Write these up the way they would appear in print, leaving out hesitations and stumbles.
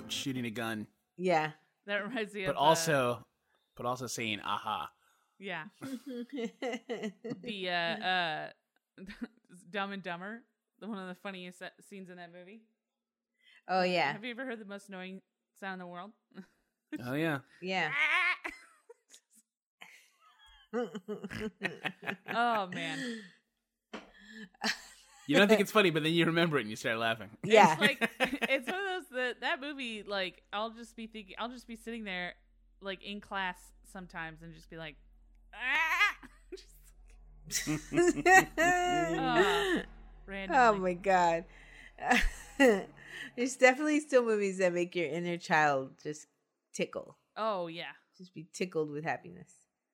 shooting a gun. Yeah. That reminds me But of... also saying aha. Yeah. The Dumb and Dumber, one of the funniest scenes in that movie. Oh, yeah. Have you ever heard the most annoying sound in the world? Oh, yeah. Yeah. Oh, man. You don't think it's funny, but then you remember it and you start laughing. Yeah. It's like, it's one of those, that movie, like, I'll just be sitting there, like, in class sometimes and just be like, randomly. Oh my god. There's definitely still movies that make your inner child just tickle. Oh, yeah. Just be tickled with happiness.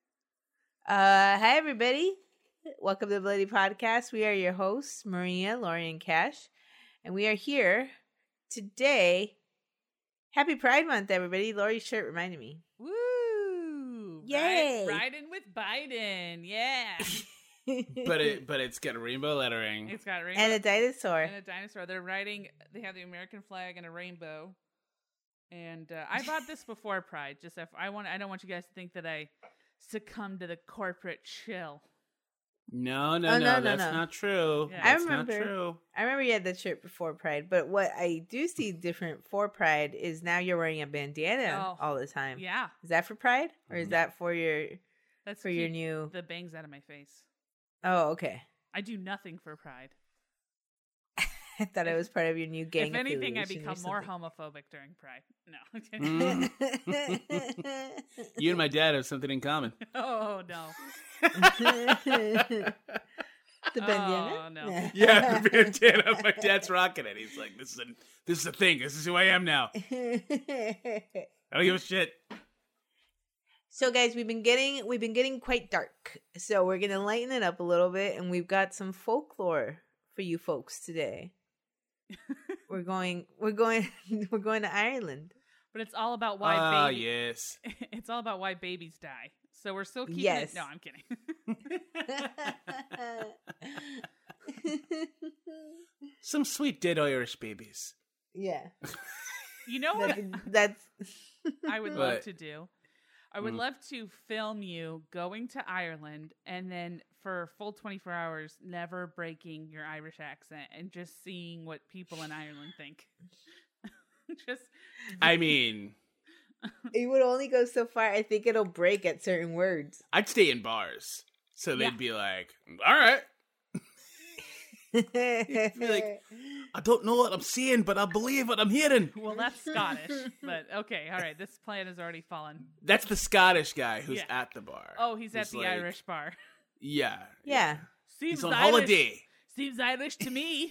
Hi everybody. Welcome to the Bloody Podcast. We are your hosts, Maria, Lori, and Cash. And we are here today. Happy Pride Month, everybody. Lori's shirt reminded me. Woo! Yay! Riding with Biden. Yeah. But it's got rainbow lettering. It's got a rainbow. And a dinosaur. And a dinosaur. They have the American flag and a rainbow. And I bought this before Pride. I don't want you guys to think that I succumbed to the corporate chill. No, that's not true. Yeah. That's not true. I remember you had that shirt before Pride, but what I do see different for Pride is now you're wearing a bandana all the time. Yeah. Is that for Pride? Or is that for your That's for your new the bangs out of my face. Oh, okay. I do nothing for Pride. I thought it was part of your new gang. If anything, I affiliation become or more homophobic during Pride. No. I'm kidding. You and my dad have something in common. Oh, no. The bandana? Oh, no. Yeah, the bandana. My dad's rocking it. He's like, this is a thing. This is who I am now. I don't give a shit. So guys, we've been getting quite dark. So we're gonna lighten it up a little bit, and we've got some folklore for you folks today. we're going to Ireland. But it's all about why yes. It's all about why babies die. So we're still keeping Yes. it. No, I'm kidding. Some sweet dead Irish babies. Yeah. You know what That's I would What? love to do? I would love to film you going to Ireland and then for a full 24 hours never breaking your Irish accent and just seeing what people in Ireland think. I mean, it would only go so far. I think it'll break at certain words. I'd stay in bars. So Yeah. they'd be like, all right. Be like, I don't know what I'm seeing, but I believe what I'm hearing. Well, that's Scottish, but okay, all right. This plan has already fallen. That's the Scottish guy who's Yeah. at the bar. Oh, he's at Who's the like- Irish bar. Yeah. Yeah. Seems He's on Irish. holiday. Seems Irish to me.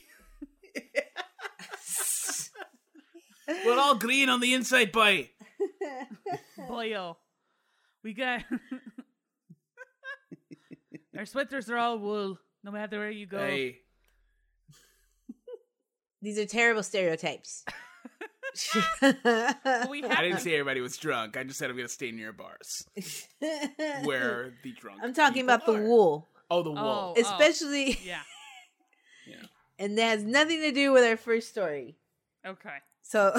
We're all green on the inside, boy. Boyo. We got our sweaters are all wool, no matter where you go. Hey. These are terrible stereotypes. Well, we I have didn't say everybody was drunk. I just said I'm going to stay near bars where the drunk I'm talking people about the are. wool. Oh, the wool. Oh. Especially, Yeah. Yeah. and that has nothing to do with our first story. Okay. So,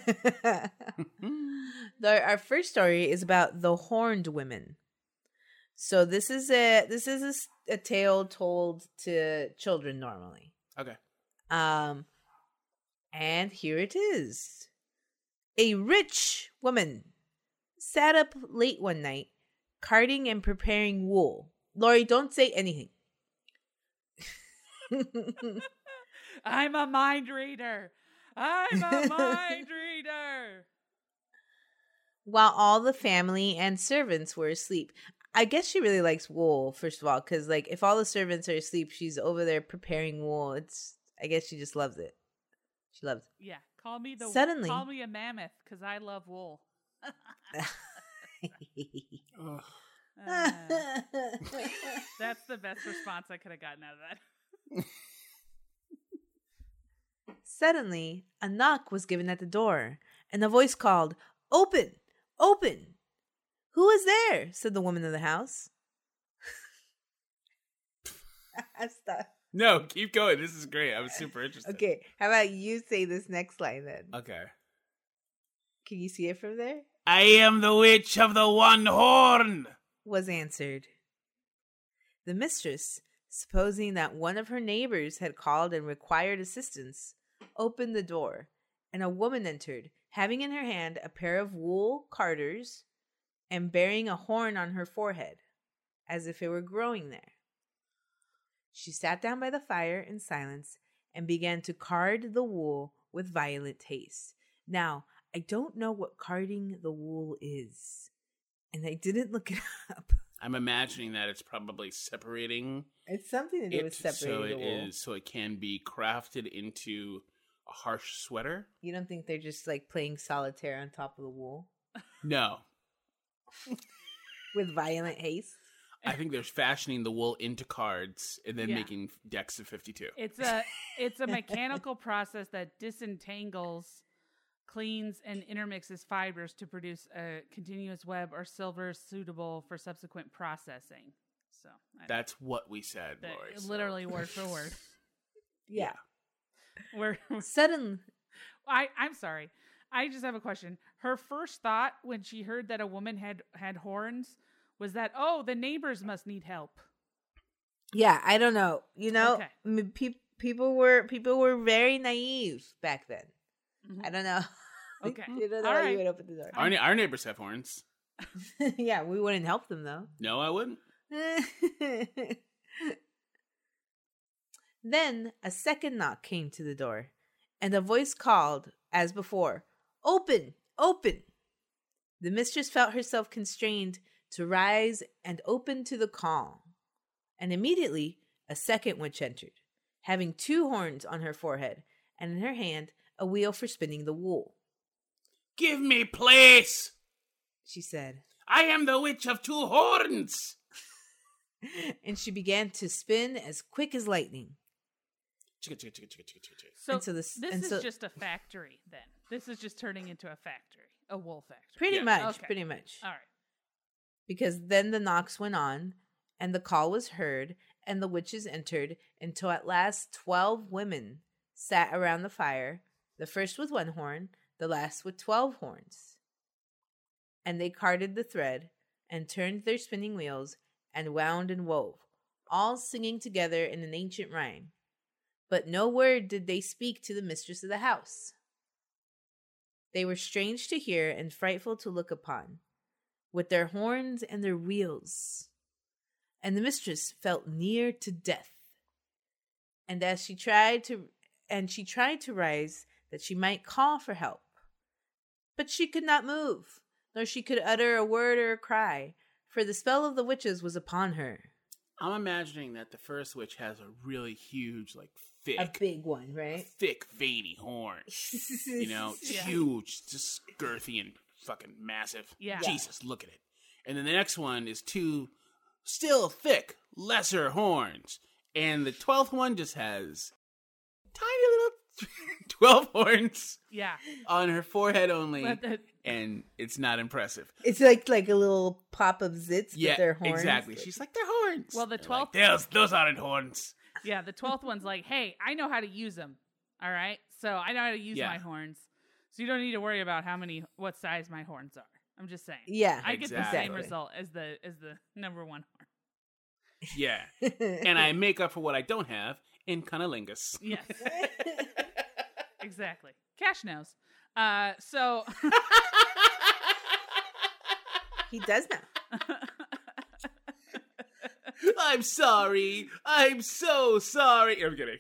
our first story is about the horned women. So this is a tale told to children normally. Okay. And here it is. A rich woman sat up late one night, carding and preparing wool. Lori, don't say anything. I'm a mind reader. I'm a mind reader. While all the family and servants were asleep. I guess she really likes wool, first of all, because like if all the servants are asleep, she's over there preparing wool. I guess she just loves it. She loves it. Yeah. Call me Suddenly- call me a mammoth because I love wool. Ugh. That's the best response I could have gotten out of that. Suddenly, a knock was given at the door, and a voice called, "Open! Open! Who is there?" said the woman of the house. Stop. No, keep going. This is great. I was super interested. Okay, how about you say this next line then? Okay. Can you see it from there? I am the witch of the one horn. Was answered. The mistress, supposing that one of her neighbors had called and required assistance, opened the door, and a woman entered, having in her hand a pair of wool carders and bearing a horn on her forehead, as if it were growing there. She sat down by the fire in silence and began to card the wool with violent haste. Now, I don't know what carding the wool is, and I didn't look it up. I'm imagining that it's probably separating It's something to do with so separating the wool. so it can be crafted into a harsh sweater. You don't think they're just like playing solitaire on top of the wool No, with violent haste? I think they're fashioning the wool into cards and then Yeah. making decks of 52. It's a mechanical process that disentangles, cleans, and intermixes fibers to produce a continuous web or silver suitable for subsequent processing. So That's what we said, that- Lori. so- literally word for word. Yeah. We're Suddenly, I'm sorry. I just have a question. Her first thought when she heard that a woman had horns was that, oh, the neighbors must need help. yeah, I don't know. You know, Okay. people were very naive back then. Mhm. I don't know. Okay. You don't know All why right. you would open the door. Our neighbors have horns. Yeah, we wouldn't help them though. No, I wouldn't. Then a second knock came to the door, and a voice called, as before, "Open! Open!" The mistress felt herself constrained to rise and open to the call, and immediately a second witch entered, having 2 horns on her forehead, and in her hand a wheel for spinning the wool. Give me place. She said, I am the witch of 2 horns. and she began to spin as quick as lightning. So, And so this- this and is so- just a factory then. This is just turning into a factory, a wool factory. Pretty Yeah. much, Okay. pretty much. All right. Because then the knocks went on, and the call was heard, and the witches entered, until at last 12 women sat around the fire, the first with 1 horn, the last with 12 horns. And they carded the thread, and turned their spinning wheels, and wound and wove, all singing together in an ancient rhyme. But no word did they speak to the mistress of the house. They were strange to hear and frightful to look upon, with their horns and their wheels. And the mistress felt near to death. And as she tried to rise, that she might call for help. But she could not move, nor she could utter a word or a cry, for the spell of the witches was upon her. I'm imagining that the first witch has a really huge, like, A thick, big one, right? thick, veiny horn. You know, Yeah. huge, just girthy and fucking massive. Yeah. Jesus, look at it. And then the next one is 2 still thick, lesser horns. And the 12th one just has tiny little 12 horns Yeah. on her forehead only. But the, And it's not impressive. It's like a little pop of zits Yeah, with their horns. exactly. She's like, they're horns. Well, the And I'm like, 12th those aren't horns. yeah, the 12th one's like, hey, I know how to use them. All right. So I know how to use Yeah. my horns. So you don't need to worry about what size my horns are. I'm just saying. Yeah. I get the Exactly. same result as the number 1 horn. Yeah. And I make up for what I don't have in cunnilingus. Yes. Exactly. Cash knows. So He does now. I'm sorry. I'm so sorry. I'm kidding.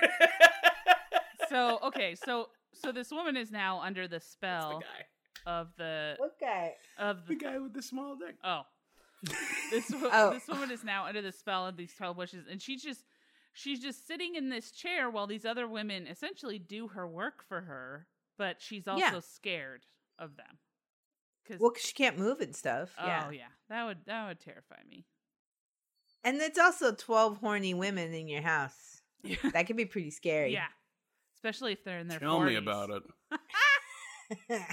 so okay, so this woman is now under the That's spell the guy. of the What guy? of The the guy with the small dick. oh. This woman is now under the spell of these 12 wishes, and she's just sitting in this chair while these other women essentially do her work for her, but she's also Yeah. scared of them. Well, 'cause she can't move and stuff. Oh Yeah. yeah, that would terrify me. And it's also 12 horny women in your house. Yeah, That could be pretty scary. yeah, especially if they're in their Tell 40s. me about it.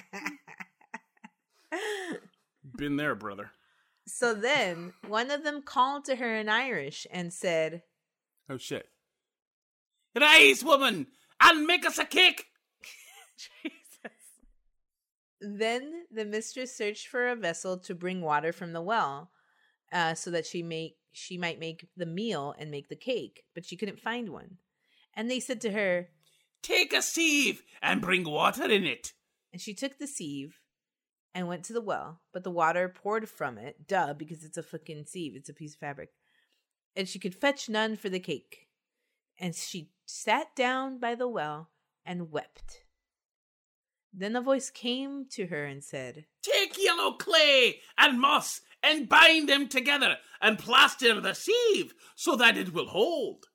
Been there, brother. So then one of them called to her in Irish and said, Oh, shit. Rise, woman, and make us a cake. Jesus. Then the mistress searched for a vessel to bring water from the well, so that she might make the meal and make the cake, but she couldn't find one. And they said to her, Take a sieve and bring water in it. and she took the sieve and went to the well, but the water poured from it, because it's a fucking sieve, it's a piece of fabric. And she could fetch none for the cake. And she sat down by the well and wept. Then a voice came to her and said, Take yellow clay and moss and bind them together and plaster the sieve so that it will hold.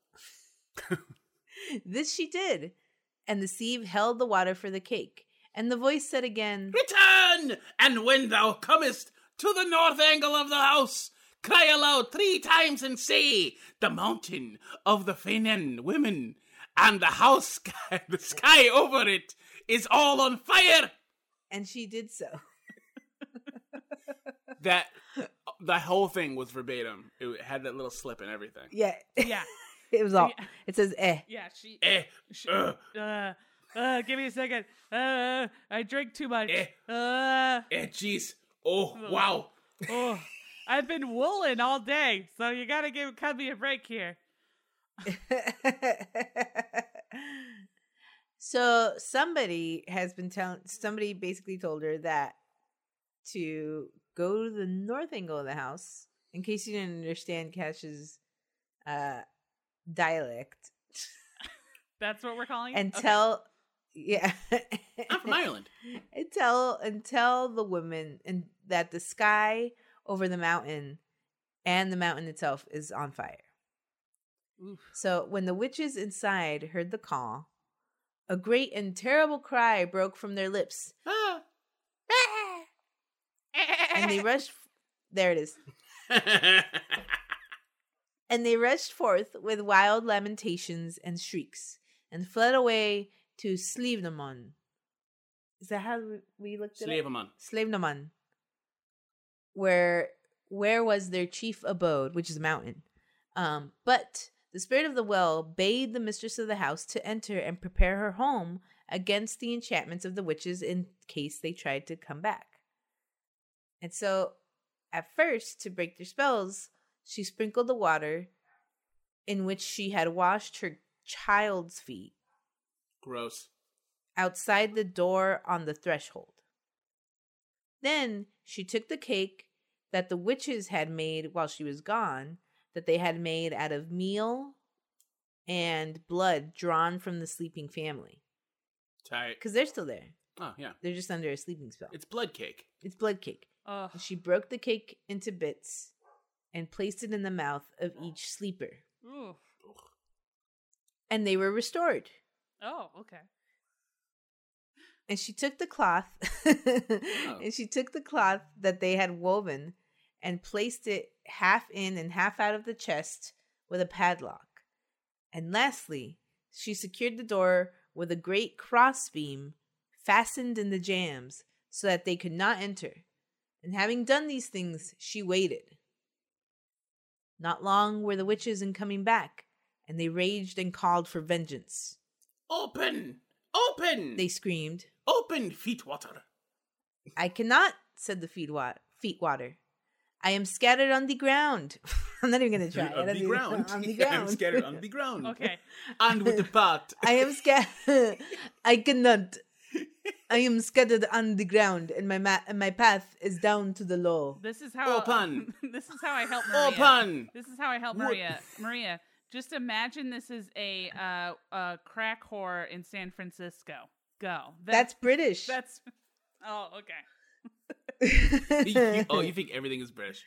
This she did, and the sieve held the water for the cake. And the voice said again, Return, and when thou comest to the north angle of the house, cry aloud 3 times and say, The mountain of the Fenen women, and the house sky, the sky over it, is all on fire. and she did so. That the whole thing was verbatim. It had that little slip and everything. Yeah. Yeah. It was all. Yeah. It says, eh. Yeah, she. Give me a second. I drink too much. Jeez. Oh, wow. Oh, I've been wooling all day, so you gotta cut me a break here. So somebody basically told her that to go to the north angle of the house, in case you didn't understand Cash's dialect. That's what we're calling it? And Okay. tell, yeah. I'm from Ireland. and tell the women and that the sky over the mountain and the mountain itself is on fire. Oof. So when the witches inside heard the call, a great and terrible cry broke from their lips. Ah. And they rushed. There it is. And they rushed forth with wild lamentations and shrieks, and fled away to Slievenamon. Is that how we looked at it? Slaveman. Slievenamon. Where was their chief abode, which is a mountain. But the spirit of the well bade the mistress of the house to enter and prepare her home against the enchantments of the witches in case they tried to come back. And so, at first, to break their spells, she sprinkled the water in which she had washed her child's feet Gross. outside the door on the threshold. Then she took the cake that the witches had made while she was gone, that they had made out of meal and blood drawn from the sleeping family. Tight. Because they're still there. Oh, yeah. They're just under a sleeping spell. It's blood cake. It's blood cake. Ugh. She broke the cake into bits and placed it in the mouth of each sleeper. Oof. And they were restored. Oh, okay. And she took the cloth and she took the cloth that they had woven and placed it half in and half out of the chest with a padlock. And lastly, she secured the door with a great crossbeam fastened in the jambs so that they could not enter. And having done these things, she waited. Not long were the witches in coming back, and they raged and called for vengeance. Open! Open! They screamed. Open, feet water. I cannot, said the feet water. I am scattered on the ground. I'm not even going to try. On the ground. On the Yeah, ground. I'm scattered on the ground. Okay. And with the pot. I am scattered. I cannot. I am scattered on the ground, and my path is down to the low. This is how Open. This is how I help Maria. Open! This is how I help What? Maria. Maria, just imagine this is a crack whore in San Francisco. Go. That's British. That's. Oh, okay. You think everything is British?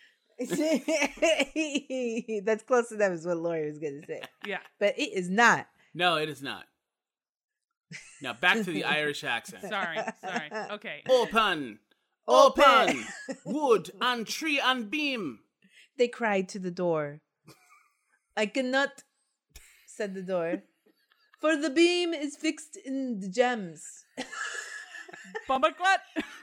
That's close enough is what Lori was going to say. Yeah. But it is not. No, it is not. Now back to the Irish accent. Sorry. Okay. Open! Open! Open! Wood and tree and beam. They cried to the door. I cannot, said the door, for the beam is fixed in the gems. Bumbucklet.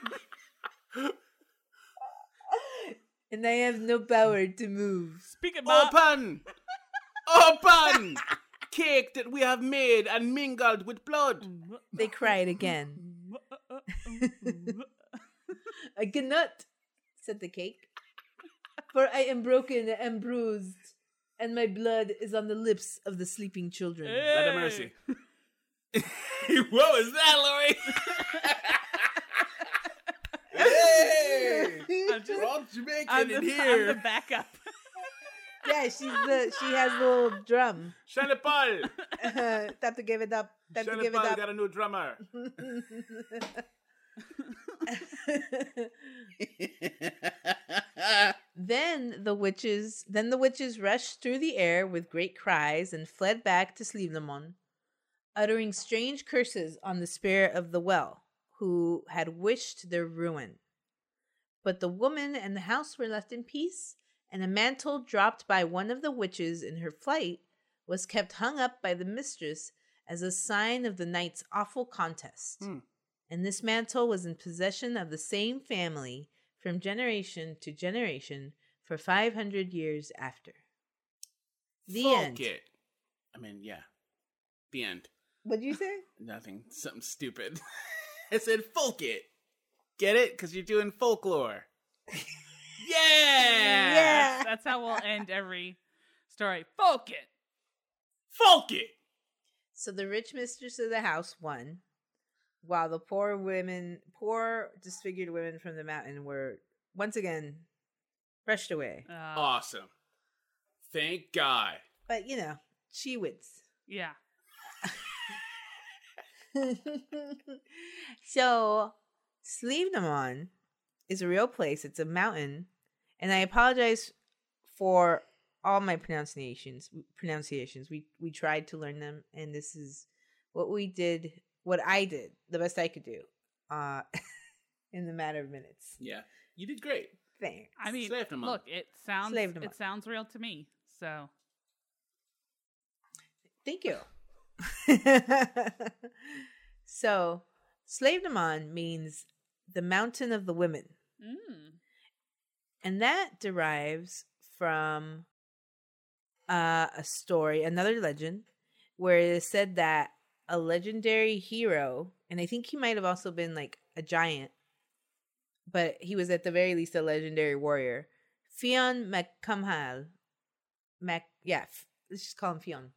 And I have no power to move. Speak it, Bob. Open! Open! Cake that we have made and mingled with blood. They cried again. I cannot, said the cake. For I am broken and bruised, and my blood is on the lips of the sleeping children. Let have mercy. What was that, Lori? Hey! We're all Jamaican in here. I'm the backup. Yeah, she has the little drum. Shana Paul. Time to give it up. Time to give it Paul up. got a new drummer. Then the witches rushed through the air with great cries and fled back to Slivnamon, uttering strange curses on the spirit of the well, who had wished their ruin. But the woman and the house were left in peace, and a mantle dropped by one of the witches in her flight was kept hung up by the mistress as a sign of the night's awful contest. And this mantle was in possession of the same family from generation to generation for 500 years after. The end. It. I mean, yeah. The end. What'd you say? Nothing. Something stupid. I said folk it. Get it? Because you're doing folklore. Yeah! Yeah. That's how we'll end every story. Folk it. Folk it! So the rich mistress of the house won, while the poor disfigured women from the mountain were once again brushed away. Awesome. Thank God. But, she wins. Yeah. So, Slivnamon is a real place. It's a mountain. And I apologize for all my pronunciations. We tried to learn them, and this is what I did, the best I could do, in the matter of minutes. Yeah. You did great. Thanks. I mean, Slivnamon. look, it sounds real to me. So Thank you. So, Slivnamon means the mountain of the women. And that derives from a story, another legend, where it is said that a legendary hero, and I think he might have also been like a giant, but he was at the very least a legendary warrior, Fionn MacCumhall. Let's just call him Fionn.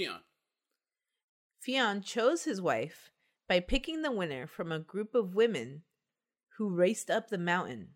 Fionn chose his wife by picking the winner from a group of women who raced up the mountain.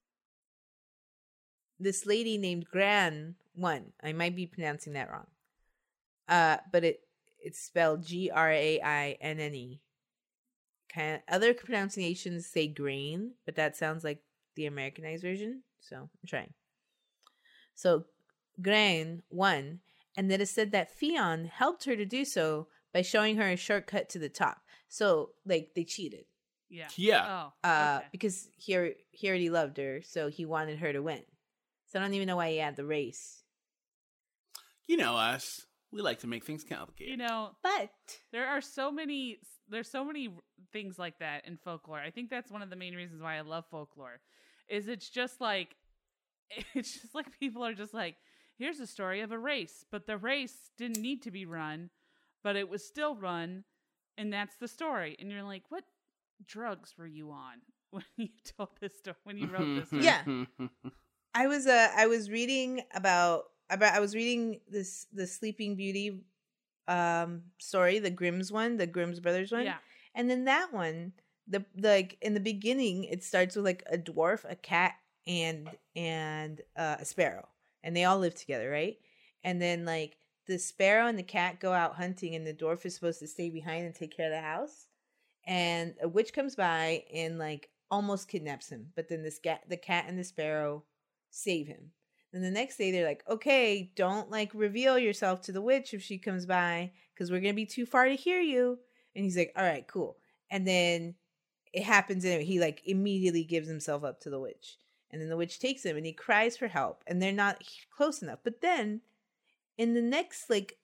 This lady named Gran won. I might be pronouncing that wrong. But it's spelled Grainne. Other pronunciations say grain, but that sounds like the Americanized version. So I'm trying. So Grain won, and it is said that Fionn helped her to do so by showing her a shortcut to the top. So they cheated. yeah. Yeah. Oh. Okay. Because he already loved her, so he wanted her to win. So I don't even know why he had the race. You know us. We like to make things complicated. But there's so many things like that in folklore. I think that's one of the main reasons why I love folklore. Is it's just like people are just like, here's a story of a race, but the race didn't need to be run, but it was still run, and that's the story. And you're like, what drugs were you on when you told this story, when you wrote this story? Yeah. I was reading I was reading the Sleeping Beauty story, the Grimm's brothers one. Yeah. And then that one, in the beginning, it starts with like a dwarf, a cat, and a sparrow, and they all live together, right? And then like the sparrow and the cat go out hunting, and the dwarf is supposed to stay behind and take care of the house. And a witch comes by and like almost kidnaps him, but then the cat and the sparrow save him. Then the next day they're like, okay, don't like reveal yourself to the witch if she comes by, because we're gonna be too far to hear you. And he's like, all right, cool. And then it happens, and he like immediately gives himself up to the witch. And then the witch takes him, and he cries for help, and they're not close enough. But then in the next like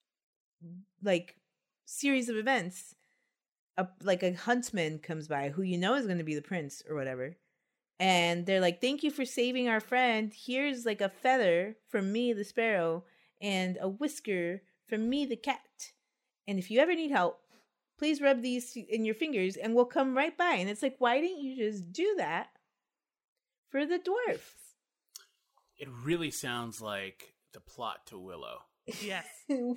series of events, a huntsman comes by who is going to be the prince or whatever. And they're like, thank you for saving our friend. Here's like a feather from me, the sparrow, and a whisker from me, the cat. And if you ever need help, please rub these in your fingers and we'll come right by. And it's like, why didn't you just do that for the dwarfs. It really sounds like the plot to Willow. Yes.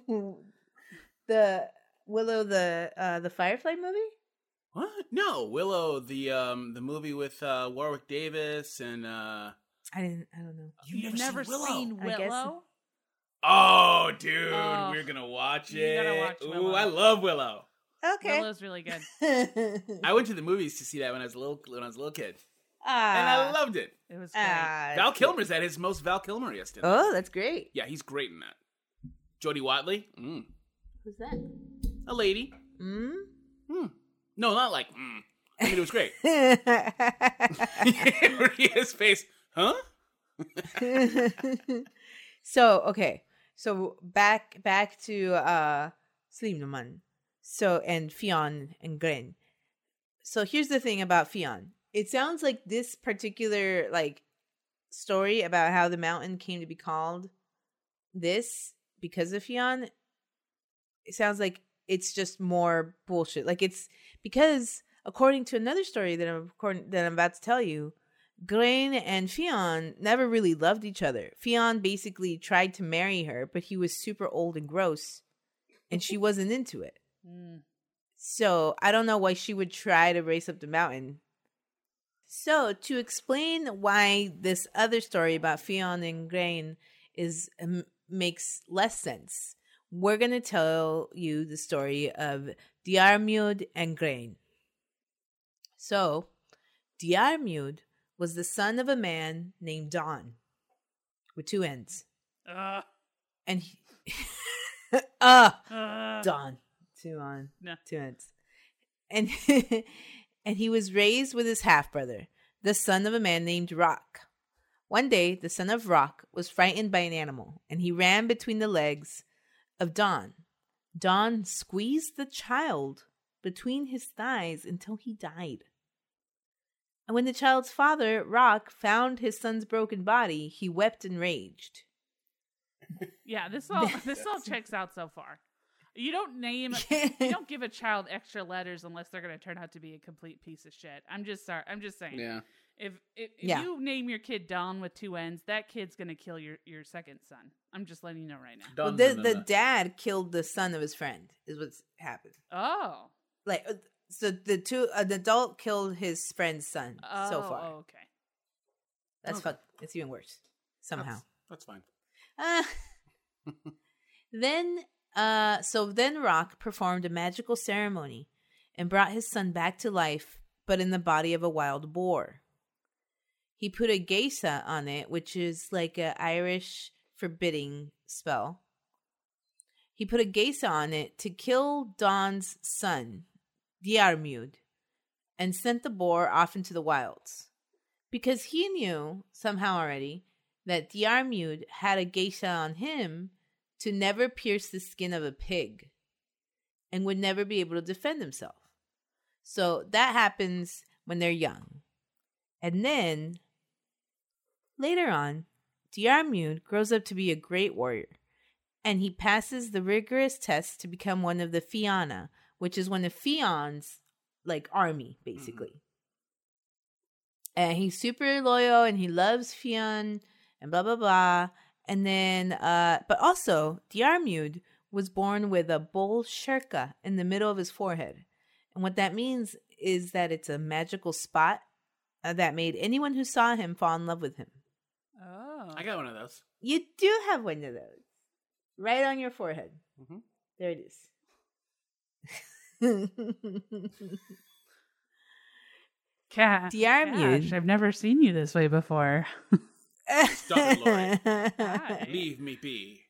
The Willow, the Firefly movie? What? No, Willow, the movie with Warwick Davis and I don't know. You've never seen I guess- Willow? Oh, dude, Oh, we're gonna watch you it. gotta watch Ooh, Willow. I love Willow. Okay. Willow's really good. I went to the movies to see that when I was a little kid, and I loved it. It was great. Val Kilmer's at his most Val Kilmeriest in it. Oh, that's great. Yeah, he's great in that. Jodie Watley, Who's that? a lady. Mm? No, not like. I mean, it was great. Maria's face, huh? So, okay. So back to Slimnaman. So, and Fionn and Gren. So here's the thing about Fionn. It sounds like this particular like story about how the mountain came to be called this because of Fionn. It sounds like it's just more bullshit. Like it's because according to another story that I'm about to tell you, Gren and Fionn never really loved each other. Fionn basically tried to marry her, but he was super old and gross, and she wasn't into it. So I don't know why she would try to race up the mountain. So to explain why this other story about Fionn and Gren is makes less sense, we're going to tell you the story of Diarmuid and Gren. So Diarmuid was the son of a man named Don, with two N's. And he, Don, two N's. And and he was raised with his half-brother, the son of a man named Rock. One day, the son of Rock was frightened by an animal, and he ran between the legs of Don. Don squeezed the child between his thighs until he died. And when the child's father, Rock, found his son's broken body, he wept and raged. Yeah, this all checks out so far. You don't give a child extra letters unless they're going to turn out to be a complete piece of shit. I'm just saying. Yeah. If you name your kid Don with two N's, that kid's going to kill your second son. I'm just letting you know right now. Well, the dad killed the son of his friend, is what's happened. Oh. Like, so an adult killed his friend's son so far. Oh, okay. That's it's even worse somehow. That's fine. Then Rock performed a magical ceremony and brought his son back to life, but in the body of a wild boar. He put a geisa on it, which is like an Irish forbidding spell. He put a geisa on it to kill Don's son, Diarmuid, and sent the boar off into the wilds. Because he knew, somehow already, that Diarmuid had a geisa on him to never pierce the skin of a pig and would never be able to defend himself. So that happens when they're young. And then, later on, Diarmuid grows up to be a great warrior, and he passes the rigorous test to become one of the Fianna, which is one of Fionn's, like, army, basically. And he's super loyal, and he loves Fionn, and blah, blah, blah. And then, but also, Diarmuid was born with a bull shirka in the middle of his forehead. And what that means is that it's a magical spot that made anyone who saw him fall in love with him. Oh. I got one of those. You do have one of those. Right on your forehead. Mm-hmm. There it is. Diarmuid. Gosh, I've never seen you this way before. Stop it, Lori. Hi. Leave me be.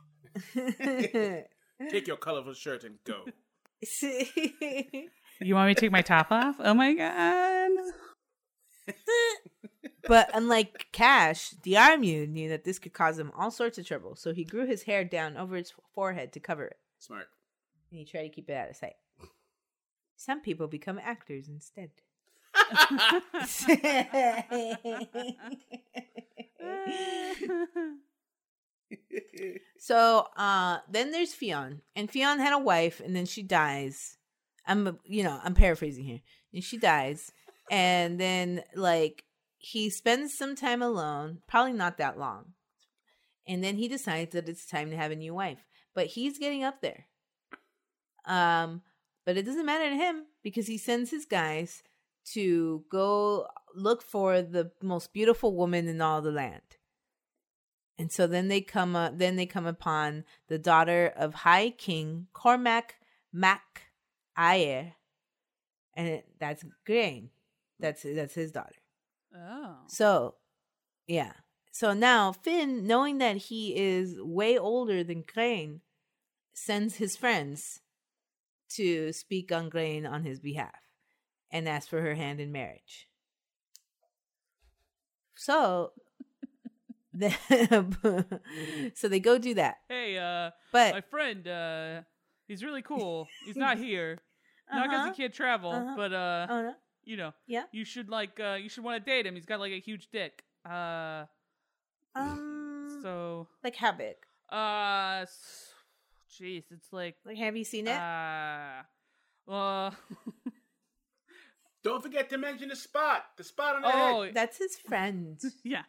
Take your colorful shirt and go. You want me to take my top off? Oh my god. But unlike Cash, Diarmuid knew that this could cause him all sorts of trouble, so he grew his hair down over his forehead to cover it. Smart. And he tried to keep it out of sight. Some people become actors instead. So then there's Fionn, and Fionn had a wife, and then she dies. I'm paraphrasing here, and she dies, and then like he spends some time alone, probably not that long. And then he decides that it's time to have a new wife. But he's getting up there. But it doesn't matter to him because he sends his guys to go look for the most beautiful woman in all the land. And so then they come upon the daughter of High King Cormac Mac Ayer, and that's Grain. That's his daughter. Oh. So, yeah. So now Finn, knowing that he is way older than Grain, sends his friends to speak on Grain on his behalf and ask for her hand in marriage. So, so they go do that. Hey, But my friend, he's really cool. He's not here. Not because he can't travel, but oh no, you know, yeah. you should want to date him. He's got like a huge dick. So like how big? Jeez, it's like have you seen it? Don't forget to mention the spot on the head. That's his friend. Yeah.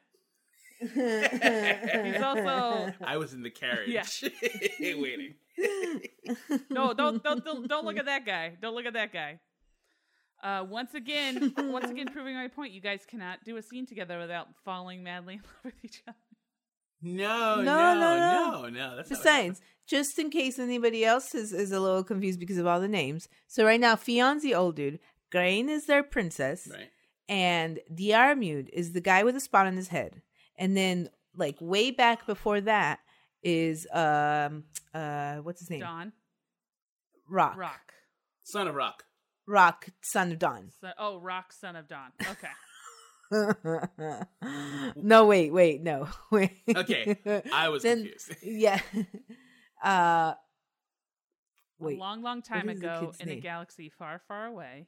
He's also. I was in the carriage. Yeah. Waiting. No, don't look at that guy. Don't look at that guy. Once again, proving my point. You guys cannot do a scene together without falling madly in love with each other. No. That's Besides, just in case anybody else is a little confused because of all the names. So right now, Fion's the old dude. Grain is their princess. Right. And Diarmuid is the guy with a spot on his head. And then, like, way back before that is, what's his name? Dawn. Rock. Son of Rock. Rock, son of Dawn. Rock, son of Dawn. Okay. No, wait, no. Wait. Okay, I was confused. Yeah. Wait. A long time What is the ago kid's in a name? galaxy far, far away.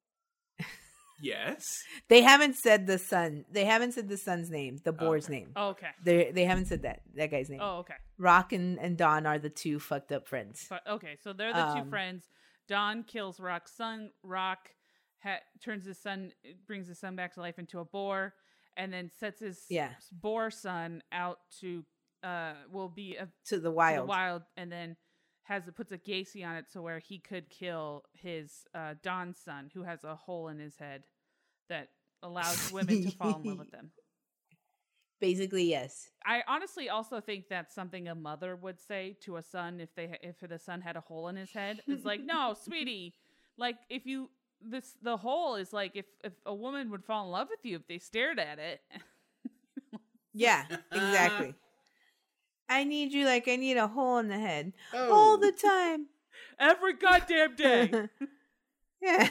Yes. They haven't said the son. They haven't said the son's name, the boar's name. Oh, okay. They haven't said that guy's name. Oh, okay. Rock and Dawn are the two fucked up friends. But, okay, so they're the two friends. Dawn kills Rock's son. Rock brings his son back to life into a boar, and then sets his boar son out to to the wild, and then puts a Gacy on it so where he could kill his Dawn's son, who has a hole in his head that allows women to fall in love with him. Basically, yes. I honestly also think that's something a mother would say to a son if the son had a hole in his head. It's like, no, sweetie, like the hole is like if a woman would fall in love with you if they stared at it. Yeah, exactly. I need you like I need a hole in the head all the time, every goddamn day. Yeah.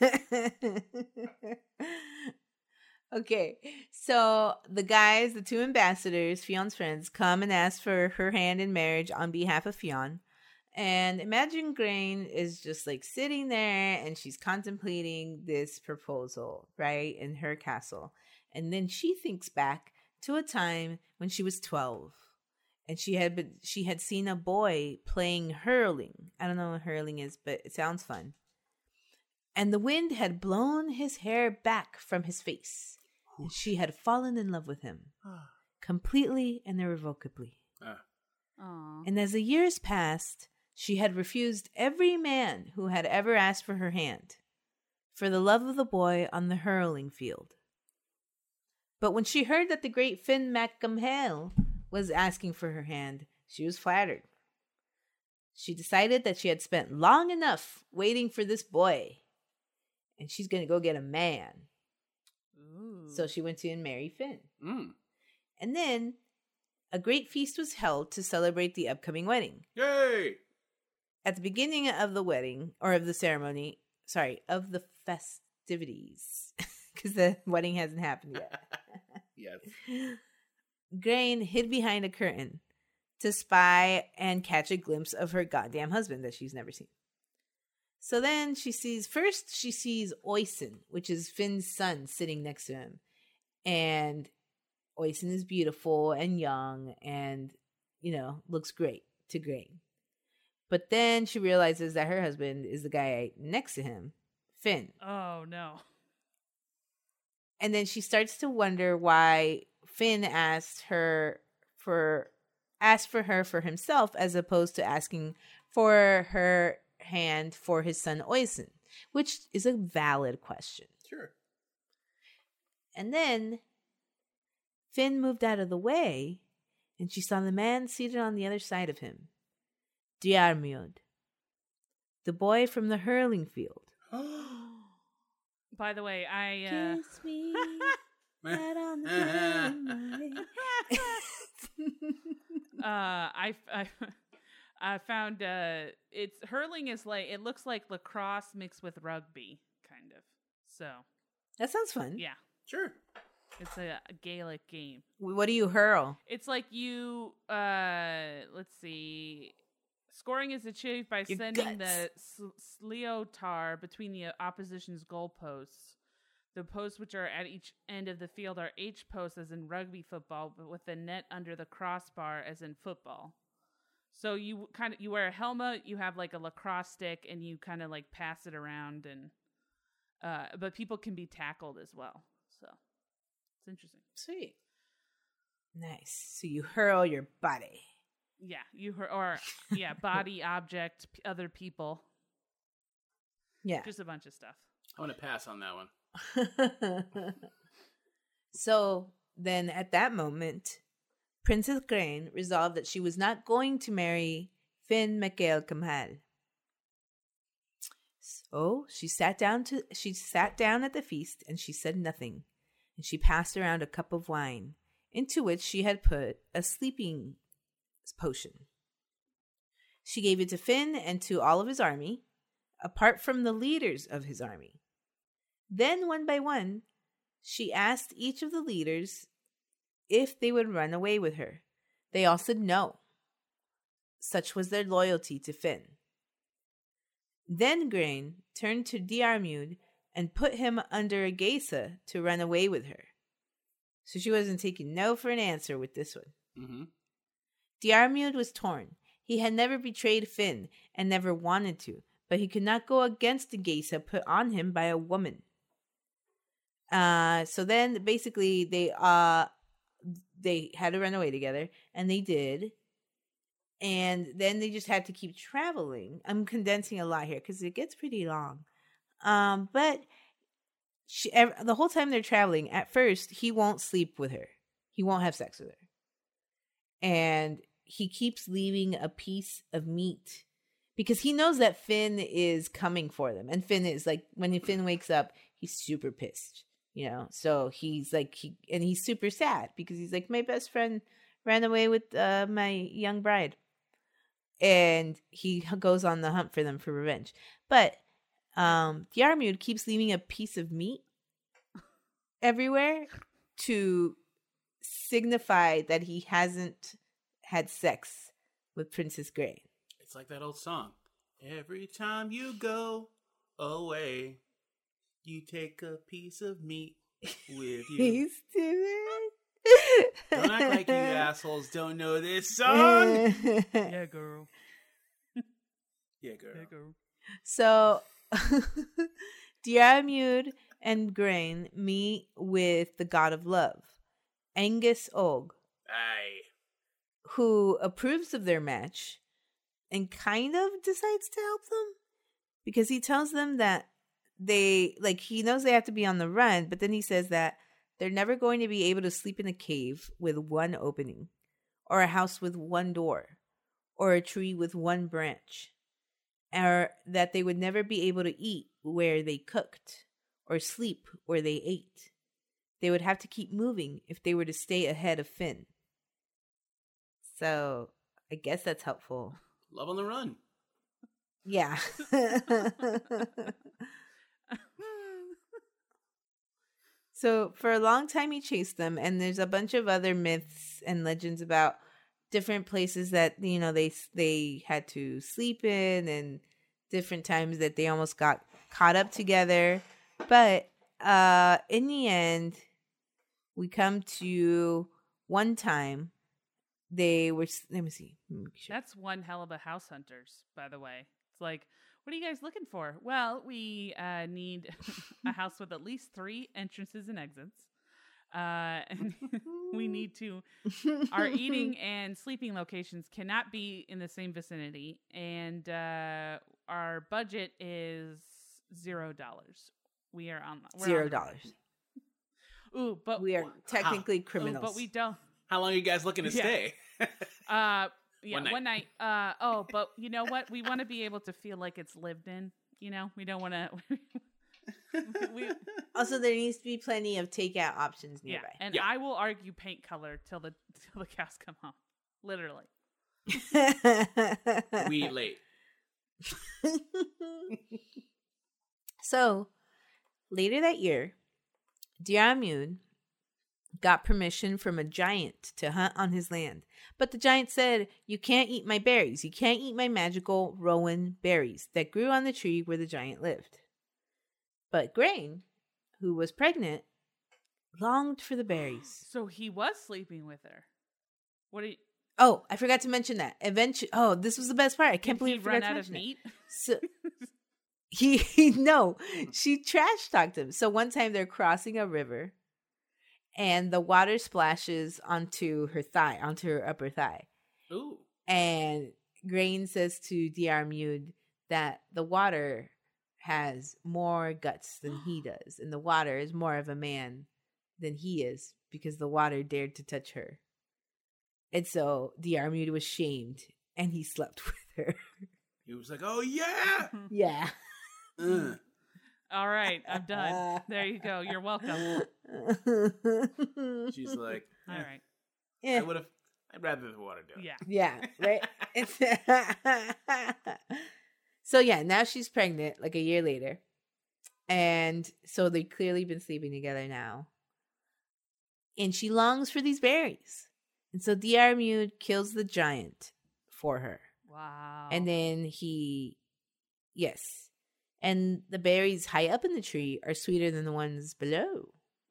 Okay, so the two ambassadors, Fion's friends, come and ask for her hand in marriage on behalf of Fion. And Imagine Grain is just like sitting there and she's contemplating this proposal, right, in her castle. And then she thinks back to a time when she was 12 and she had seen a boy playing hurling. I don't know what hurling is, but it sounds fun. And the wind had blown his hair back from his face. And she had fallen in love with him. Completely and irrevocably. And as the years passed, she had refused every man who had ever asked for her hand, for the love of the boy on the hurling field. But when she heard that the great Finn MacCamhail was asking for her hand, she was flattered. She decided that she had spent long enough waiting for this boy, and she's going to go get a man. Ooh. So she went to and marry Finn. Mm. And then a great feast was held to celebrate the upcoming wedding. Yay! At the beginning of the wedding, or of the ceremony, of the festivities, because the wedding hasn't happened yet. Yes. Grain hid behind a curtain to spy and catch a glimpse of her goddamn husband that she's never seen. So then she sees Oisin, which is Finn's son, sitting next to him. And Oisin is beautiful and young and, looks great to Grain. But then she realizes that her husband is the guy next to him, Finn. Oh, no. And then she starts to wonder why Finn asked for her for himself as opposed to asking for her hand for his son Oisin, which is a valid question. Sure. And then Finn moved out of the way, and she saw the man seated on the other side of him, Diarmuid, the boy from the hurling field. By the way, Kiss me right on the hurling. I found it's hurling is like, it looks like lacrosse mixed with rugby, kind of. So That sounds fun. yeah, Sure. it's a Gaelic game. What do you hurl? It's like you let's see. Scoring is achieved by Your sending guts. the Sleotar between the opposition's goalposts. The posts which are at each end of the field are H posts as in rugby football, but with the net under the crossbar as in football. So you wear a helmet, you have like a lacrosse stick, and you kind of like pass it around, and but people can be tackled as well. So it's interesting. Sweet. Nice. So you hurl your body. Yeah, body, object, other people, Yeah. just a bunch of stuff. I'm going to pass on that one. So then at that moment, Princess Grain resolved that she was not going to marry Finn MacElcamhal. So she sat down at the feast and she said nothing, and she passed around a cup of wine into which she had put a sleeping potion. She gave it to Finn and to all of his army, apart from the leaders of his army. Then, one by one, she asked each of the leaders if they would run away with her. They all said no. Such was their loyalty to Finn. Then Grain turned to Diarmuid and put him under a geisa to run away with her. So she wasn't taking no for an answer with this one. Mm-hmm. Diarmuid was torn. He had never betrayed Finn and never wanted to, but he could not go against the geisa put on him by a woman. So then basically they had to run away together, and they did. And then they just had to keep traveling. I'm condensing a lot here because it gets pretty long. But the whole time they're traveling, at first, he won't sleep with her. He won't have sex with her. And he keeps leaving a piece of meat because he knows that Finn is coming for them. And Finn is like, when Finn wakes up, he's super pissed, you know? So he's like, he's super sad because he's like, my best friend ran away with my young bride. And he goes on the hunt for them for revenge. But Diarmuid keeps leaving a piece of meat everywhere to signify that he hasn't had sex with Princess Grain. It's like that old song. Every time you go away, you take a piece of meat with you. He's stupid. Don't act like you assholes don't know this song. Yeah, girl. Yeah, girl. Yeah, girl. So, Diarmuid and Grain meet with the god of love, Angus Og, Aye. who approves of their match and kind of decides to help them because he tells them that he knows they have to be on the run, but then he says that they're never going to be able to sleep in a cave with one opening, or a house with one door, or a tree with one branch, or that they would never be able to eat where they cooked, or sleep where they ate. They would have to keep moving if they were to stay ahead of Finn. So, I guess that's helpful. Love on the run. Yeah. So for a long time he chased them, and there's a bunch of other myths and legends about different places that, you know, they had to sleep in, and different times that they almost got caught up together. But in the end, we come to one time they were, let me see. That's one hell of a house hunters, by the way. It's like What are you guys looking for? Well, we need a house with at least 3 entrances and exits. And we need to, our eating and sleeping locations cannot be in the same vicinity. And our budget is $0. We are on $0. Ooh, but we are technically criminals. But we don't. How long are you guys looking to stay? One night. But you know what? We want to be able to feel like it's lived in. You know, we don't want to. Also, there needs to be plenty of takeout options nearby. Yeah, and I will argue paint color till the cows come home. Literally. We eat late. So, later that year, Diarmuid got permission from a giant to hunt on his land. But the giant said, "You can't eat my berries. You can't eat my magical rowan berries that grew on the tree where the giant lived." But Grain, who was pregnant, longed for the berries. So he was sleeping with her. What do you... Oh, I forgot to mention that. Eventually, this was the best part. I can't believe I forgot to mention meat? So she trash talked him. So one time they're crossing a river, and the water splashes onto her thigh, onto her upper thigh. Ooh. And Grain says to Diarmuid that the water has more guts than he does, and the water is more of a man than he is because the water dared to touch her. And so Diarmuid was shamed, and he slept with her. He was like, "Oh yeah, yeah." All right, I'm done. There you go. You're welcome. She's like, all right. Yeah. I'd rather the water do it. Yeah. Yeah, right? So yeah, now she's pregnant like a year later. And so they've clearly been sleeping together now. And she longs for these berries. And so Diarmuid kills the giant for her. Wow. And then and the berries high up in the tree are sweeter than the ones below.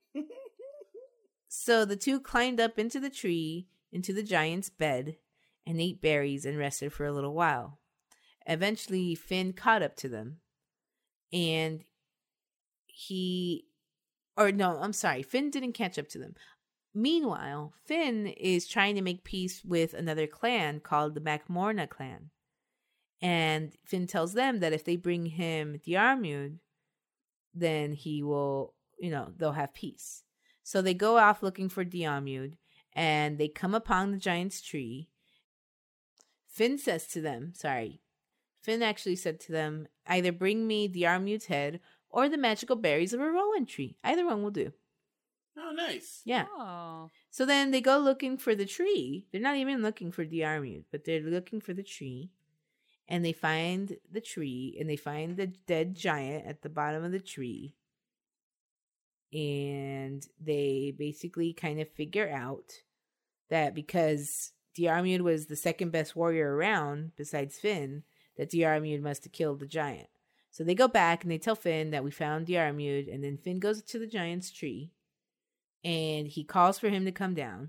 So the two climbed up into the tree, into the giant's bed, and ate berries and rested for a little while. Eventually, Finn caught up to them, and Finn didn't catch up to them. Meanwhile, Finn is trying to make peace with another clan called the MacMorna clan. And Finn tells them that if they bring him Diarmuid, then he will, they'll have peace. So they go off looking for Diarmuid, and they come upon the giant's tree. Finn actually said to them, "Either bring me Diarmuid's head or the magical berries of a rowan tree. Either one will do." Oh, nice. Yeah. Oh. So then they go looking for the tree. They're not even looking for Diarmuid, but they're looking for the tree. And they find the tree, and they find the dead giant at the bottom of the tree. And they basically kind of figure out that because Diarmuid was the second best warrior around, besides Finn, that Diarmuid must have killed the giant. So they go back and they tell Finn that we found Diarmuid, and then Finn goes to the giant's tree, and he calls for him to come down.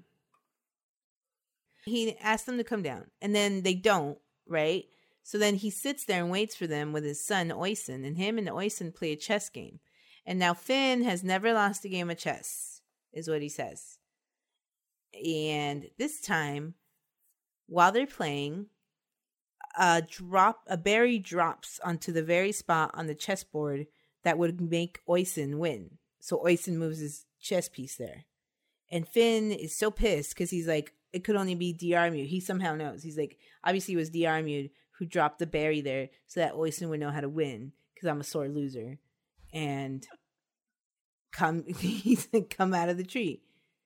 He asks them to come down, and then they don't, right? So then he sits there and waits for them with his son, Oisin, and him and Oisin play a chess game. And now Finn has never lost a game of chess, is what he says. And this time, while they're playing, a berry drops onto the very spot on the chessboard that would make Oisin win. So Oisin moves his chess piece there. And Finn is so pissed because he's like, it could only be Diarmuid. He somehow knows. He's like, obviously it was Diarmuid who dropped the berry there so that Oisin would know how to win because I'm a sore loser. And come out of the tree.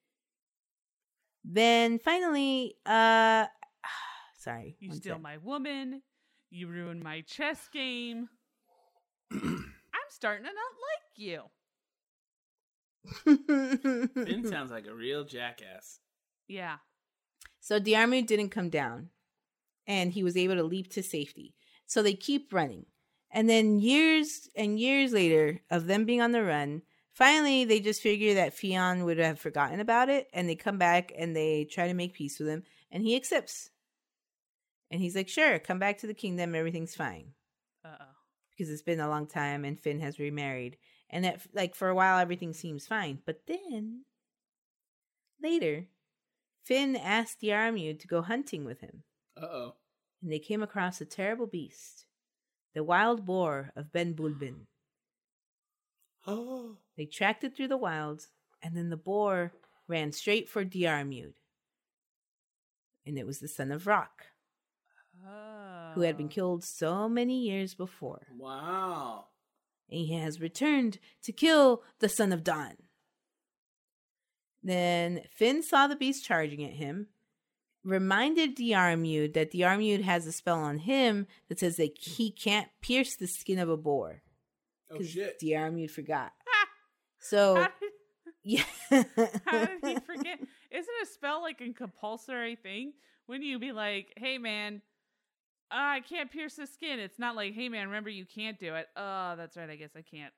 Then finally, sorry. You steal my woman. You ruin my chess game. I'm starting to not like you. Finn sounds like a real jackass. Yeah. So Diarmuid didn't come down, and he was able to leap to safety. So they keep running. And then years and years later of them being on the run, finally they just figure that Fionn would have forgotten about it, and they come back and they try to make peace with him, and he accepts. And he's like, sure, come back to the kingdom, everything's fine. Uh-oh. because it's been a long time and Finn has remarried. And that, like, for a while, everything seems fine. But then, later, Finn asked Diarmuid to go hunting with him. Uh-oh. And they came across a terrible beast, the wild boar of Ben Bulben. Oh. They tracked it through the wilds, and then the boar ran straight for Diarmuid. And it was the son of Rock, who had been killed so many years before. Wow. And he has returned to kill the son of Dawn. Then Finn saw the beast charging at him, reminded Diarmuid that Diarmuid has a spell on him that says that he can't pierce the skin of a boar. Oh, shit. Diarmuid forgot. So, yeah. How did he forget? Isn't a spell like a compulsory thing? Wouldn't you be like, hey, man, I can't pierce the skin. It's not like, hey, man, remember you can't do it. Oh, that's right. I guess I can't.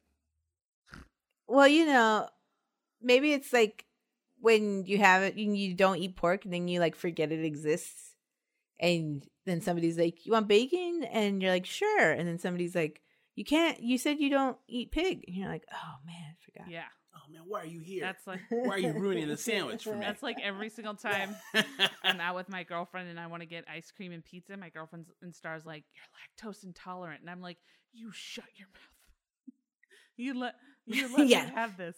Well, you know, maybe it's like when you have it, you don't eat pork, and then you like forget it exists. And then somebody's like, you want bacon? And you're like, sure. And then somebody's like, you can't, you said you don't eat pig. And you're like, oh man, I forgot. Yeah. Oh, man, why are you here? That's like, Why are you ruining the sandwich for me? that's like every single time I'm out with my girlfriend and I want to get ice cream and pizza. My girlfriend's in Star's like, you're lactose intolerant. And I'm like, you shut your mouth. you let Yeah. me have this.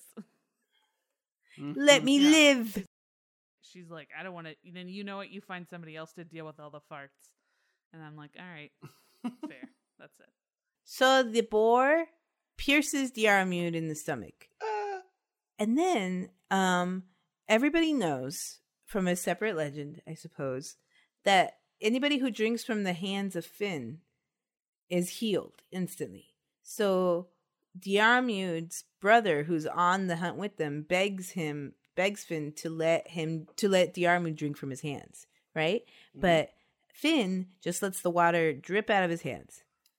Let me Yeah. live. She's like, I don't want to. Then you know what? You find somebody else to deal with all the farts. And I'm like, all right, fair. That's it. So the boar pierces Diarmuid in the stomach. And then everybody knows from a separate legend, I suppose, that anybody who drinks from the hands of Finn is healed instantly. So Diarmuid's brother, who's on the hunt with them, begs Finn to let Diarmuid drink from his hands, right? Mm-hmm. But Finn just lets the water drip out of his hands.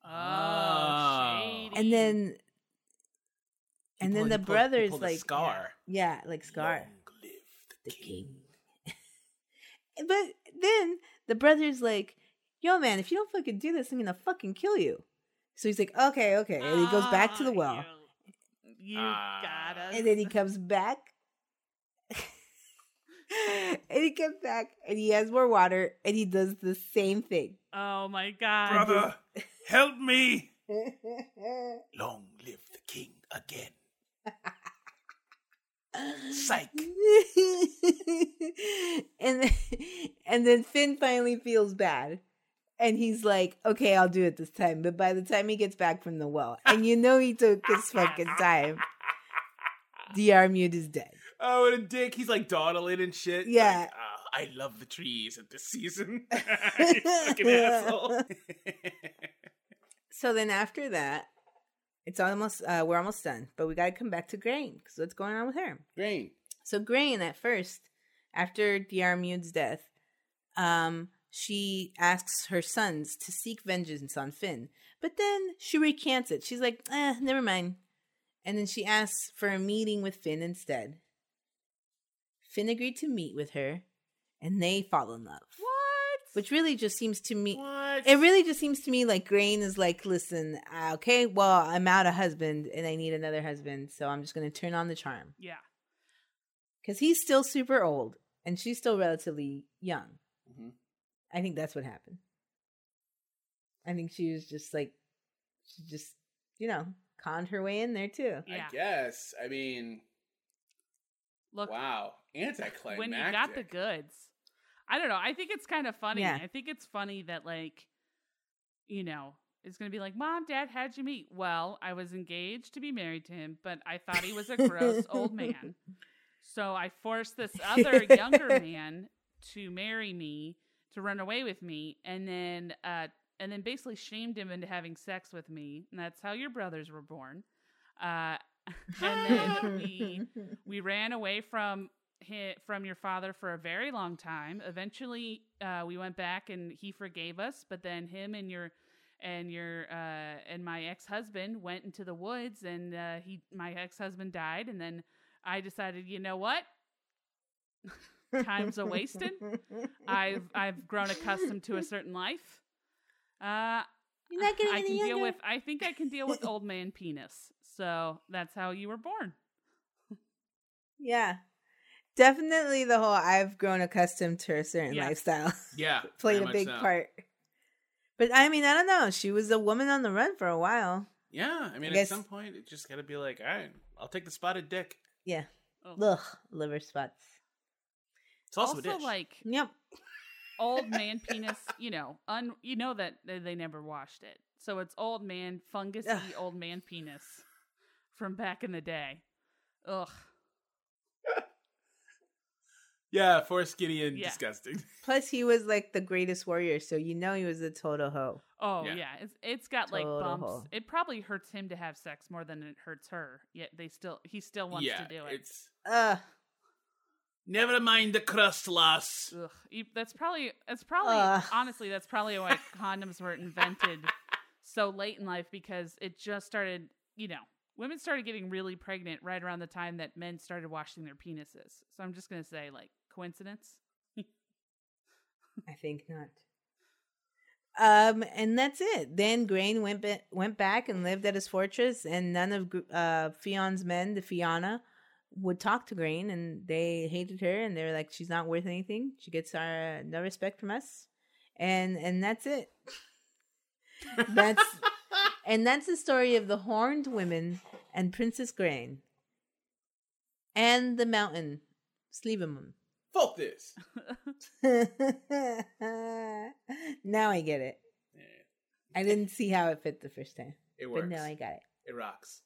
Oh, shady. And then the brother's like Scar. Yeah, like Scar. Long live The king. But then the brother's like, yo man, if you don't fucking do this, I'm gonna fucking kill you. So he's like, okay. And he goes back to the well. You got us. And then he comes back. And he comes back and he has more water and he does the same thing. Oh my god. Brother, help me. Long live the king again. Psych. and then Finn finally feels bad. And he's like, okay, I'll do it this time. But by the time he gets back from the well, and you know he took his fucking time, Diarmuid is dead. Oh, what a dick. He's like dawdling and shit. Yeah. Like, I love the trees at this season. You fucking asshole. So then after that, it's almost we're almost done. But we got to come back to Grain, because what's going on with her? Grain. So Grain, at first, after Diarmuid's death, she asks her sons to seek vengeance on Finn. But then she recants it. She's like, never mind. And then she asks for a meeting with Finn instead. Finn agreed to meet with her, and they fall in love. What? Which really just seems to me... What? It really just seems to me like Grain is like, listen, okay, well, I'm out a husband, and I need another husband, so I'm just going to turn on the charm. Yeah. Because he's still super old, and she's still relatively young. Mm-hmm. I think that's what happened. I think she was just like, she just, conned her way in there too. Yeah. I guess. I mean, Look, wow. Anticlimactic. when you got the goods. I don't know. I think it's kind of funny. Yeah. I think it's funny that, like, it's going to be like, Mom, Dad, how'd you meet? Well, I was engaged to be married to him, but I thought he was a gross old man. So I forced this other younger man to marry me, to run away with me, and then basically shamed him into having sex with me. And that's how your brothers were born. And then we ran away from your father for a very long time. Eventually, we went back and he forgave us. But then him and my ex-husband went into the woods, and my ex-husband died. And then I decided, you know what? Time's a wasted. I've grown accustomed to a certain life. You're not getting any younger. I think I can deal with old man penis. So that's how you were born. Yeah. Definitely the whole I've grown accustomed to a certain lifestyle. Yeah. Played a big part. But I mean, I don't know. She was a woman on the run for a while. Yeah. I mean, at some point, it just got to be like, all right, I'll take the spotted dick. Yeah. Oh. Ugh, liver spots. It's also a dish. Like, yep. Old man penis, you know that they never washed it. So it's old man, fungusy old man penis from back in the day. Ugh. Yeah, foreskinny and disgusting. Plus, he was like the greatest warrior, so you know he was a total hoe. Oh yeah, it's got like bumps. Hoe. It probably hurts him to have sex more than it hurts her. Yet he still wants to do it. It's never mind the crust loss. Ugh. That's probably honestly that's probably why condoms were invented so late in life, because it just started. Women started getting really pregnant right around the time that men started washing their penises. So I'm just gonna say, like, coincidence? I think not. And that's it. Then Grain went back and lived at his fortress, and none of Fion's men, the Fianna, would talk to Grain, and they hated her, and they were like, she's not worth anything. She gets no respect from us, and that's it. That's the story of the Horned Women and Princess Grain. And the mountain, Sleevemon. Fuck this. Now I get it. Yeah. I didn't see how it fit the first time. It works. But now I got it. It rocks.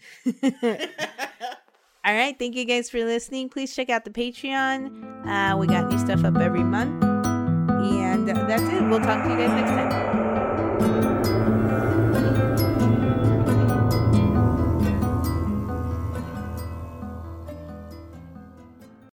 All right. Thank you guys for listening. Please check out the Patreon. We got new stuff up every month. And that's it. We'll talk to you guys next time.